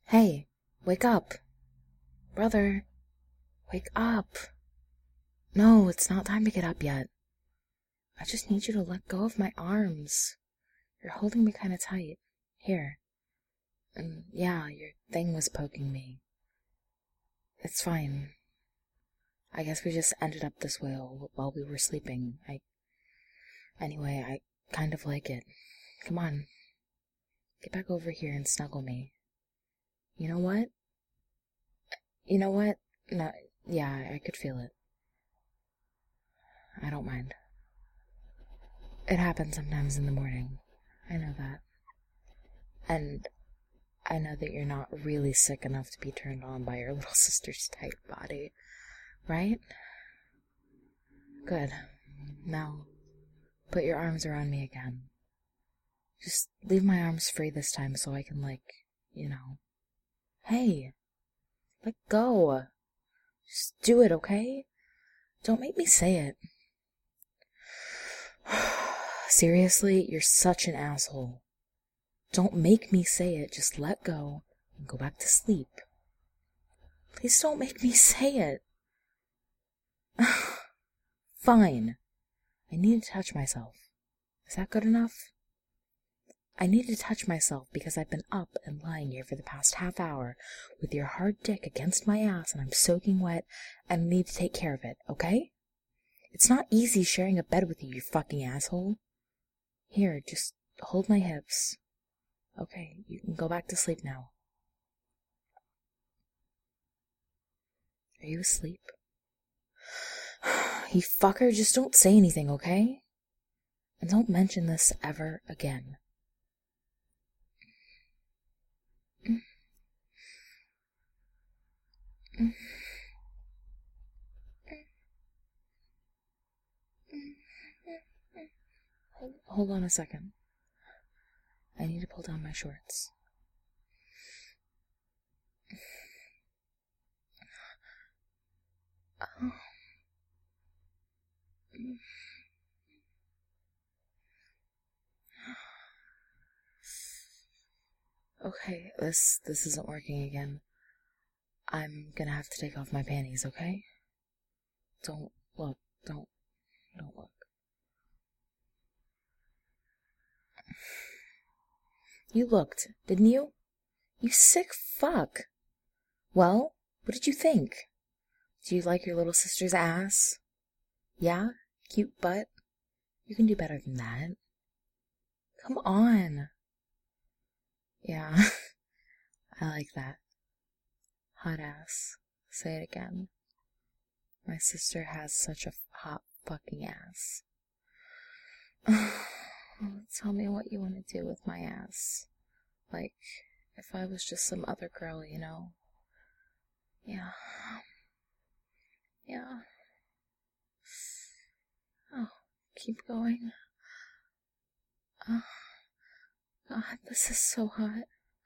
Hey, wake up. Brother, wake up. No, it's not time to get up yet. I just need you to let go of my arms. You're holding me kind of tight. Here. And yeah, your thing was poking me. It's fine. I guess we just ended up this way while we were sleeping. Anyway, I kind of like it. Come on. Get back over here and snuggle me. You know what? No, yeah, I could feel it. I don't mind. It happens sometimes in the morning. I know that. And I know that you're not really sick enough to be turned on by your little sister's tight body. Right? Good. Now, put your arms around me again. Just leave my arms free this time so I can, Hey! Let go! Just do it, okay? Don't make me say it. Seriously, you're such an asshole. Don't make me say it, just let go and go back to sleep. Please don't make me say it. Fine. I need to touch myself. Is that good enough? I need to touch myself because I've been up and lying here for the past half hour with your hard dick against my ass and I'm soaking wet and I need to take care of it, okay? It's not easy sharing a bed with you, you fucking asshole. Here, just hold my hips. Okay, you can go back to sleep now. Are you asleep? You fucker, just don't say anything, okay? And don't mention this ever again. Hold on a second. I need to pull down my shorts. Oh. Okay, this isn't working again. I'm gonna have to take off my panties, okay? Don't look. Don't look. You looked, didn't you? You sick fuck. Well, what did you think? Do you like your little sister's ass? Yeah? Cute butt? You can do better than that. Come on. Yeah, I like that. Hot ass. Say it again. My sister has such a hot fucking ass. Tell me what you want to do with my ass. Like, if I was just some other girl, you know? Yeah. Yeah. Oh, keep going. Oh, God, this is so hot.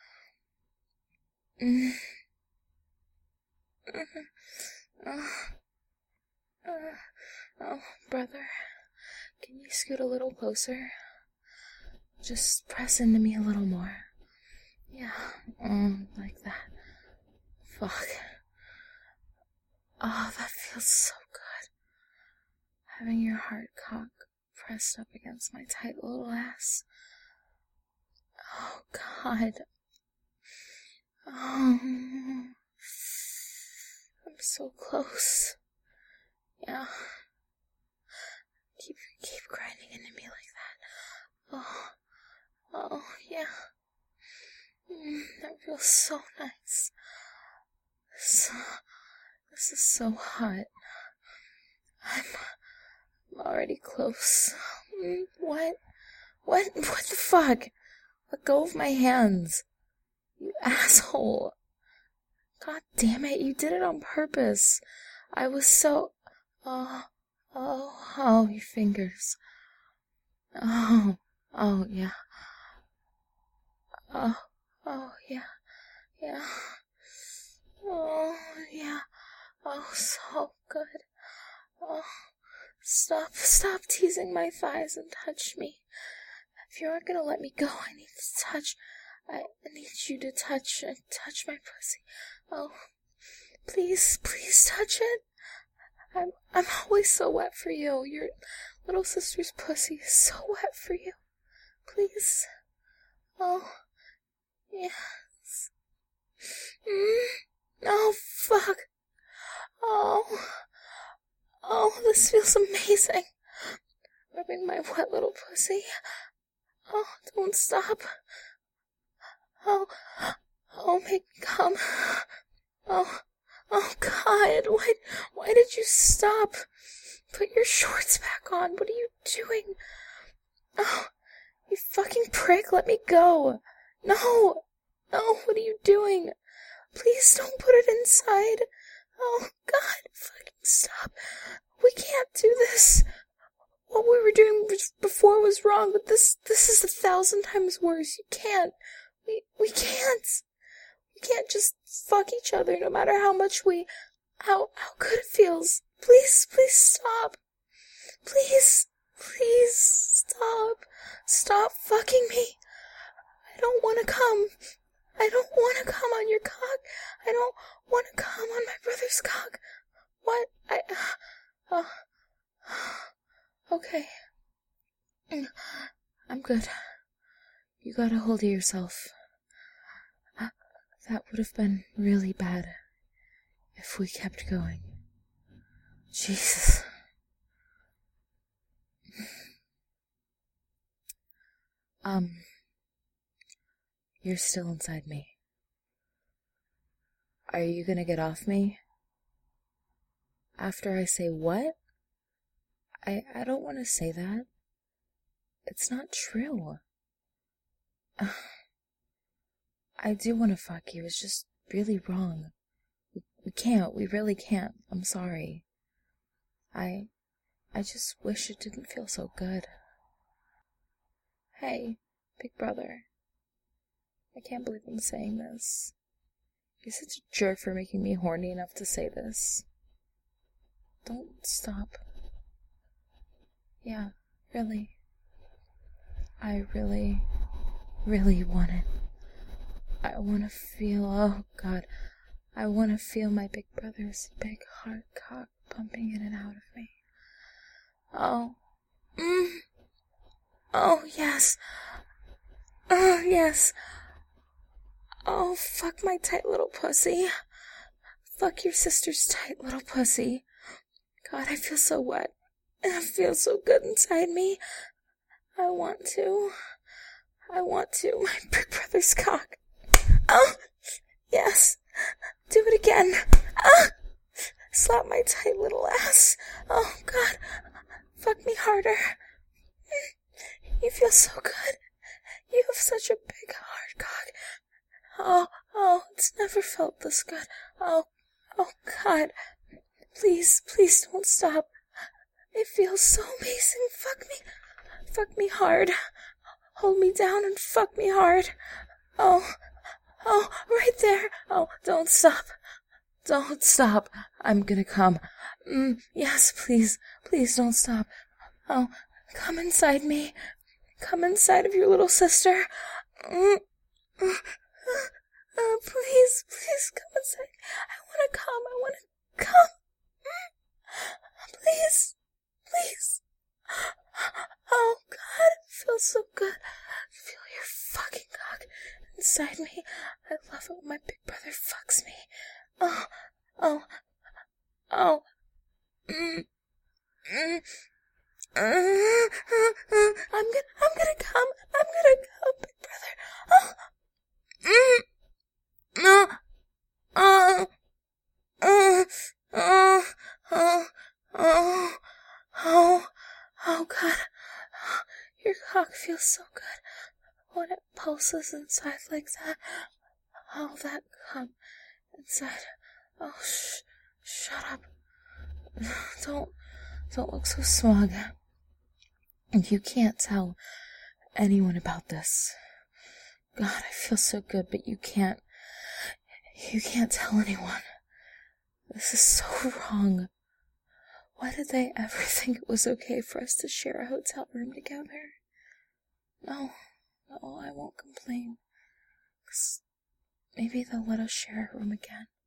Oh, brother, can you scoot a little closer? Just press into me a little more. Yeah, like that. Fuck. Oh, that feels so good. Having your hard cock pressed up against my tight little ass. Oh, God. Oh, I'm so close. Yeah. Keep grinding into me like that. Oh, yeah. That feels so nice. This is so hot. I'm already close. What? What the fuck? Let go of my hands. You asshole. God damn it, you did it on purpose. I was so... Oh, your fingers. Oh, yeah. Oh, yeah. Oh, yeah. Oh, so good. Oh, stop teasing my thighs and touch me. If you aren't gonna let me go, I need to touch. I need you to touch my pussy. Oh, please touch it. I'm always so wet for you. Your little sister's pussy is so wet for you. Please. Oh, yes. Oh, fuck. Oh, this feels amazing. Rubbing my wet little pussy. Oh, don't stop. Oh, make me come. Oh, God, why did you stop? Put your shorts back on. What are you doing? Oh, you fucking prick, let me go. No, what are you doing? Please don't put it inside. Oh, God, fucking stop. We can't do this. What we were doing before was wrong, but this is 1,000 times worse. You can't. We can't. We can't just fuck each other no matter how much how good it feels. Please stop. Please stop. Stop fucking me. I don't want to come. I don't want to come on your cock. I don't want to come on my brother's cock. What? Okay. I'm good. You got a hold of yourself. That would have been really bad if we kept going. Jesus. You're still inside me. Are you gonna get off me? After I say what? I don't want to say that. It's not true. I do want to fuck you. It's just really wrong. We can't. We really can't. I'm sorry. I just wish it didn't feel so good. Hey, big brother. I can't believe I'm saying this. You're such a jerk for making me horny enough to say this. Don't stop. Yeah, really. I really, really want it. I want to feel, oh God, I want to feel my big brother's big hard cock pumping in and out of me. Oh, oh yes, oh yes, oh fuck my tight little pussy, fuck your sister's tight little pussy. God, I feel so wet, it feels so good inside me. I want to, my big brother's cock. Oh, yes. Do it again. Ah! Slap my tight little ass. Oh, God. Fuck me harder. You feel so good. You have such a big, hard cock. Oh, it's never felt this good. Oh, God. Please don't stop. It feels so amazing. Fuck me hard. Hold me down and fuck me hard. Oh, right there. Oh, don't stop. Don't stop. I'm gonna come. Yes, please don't stop. Oh, come inside me. Come inside of your little sister. Please come inside. I wanna come. Please. Oh, God, it feels so good. Feel your fucking cock inside me. I love it when my big brother fucks me. Oh. I'm gonna come, big brother. Oh, God. Your cock feels so good when it pulses inside like that. Oh, that cum inside. Oh, shut up. Don't look so smug. You can't tell anyone about this. God, I feel so good, but you can't tell anyone. This is so wrong. Why did they ever think it was okay for us to share a hotel room together? No, I won't complain. 'Cause maybe they'll let us share a room again.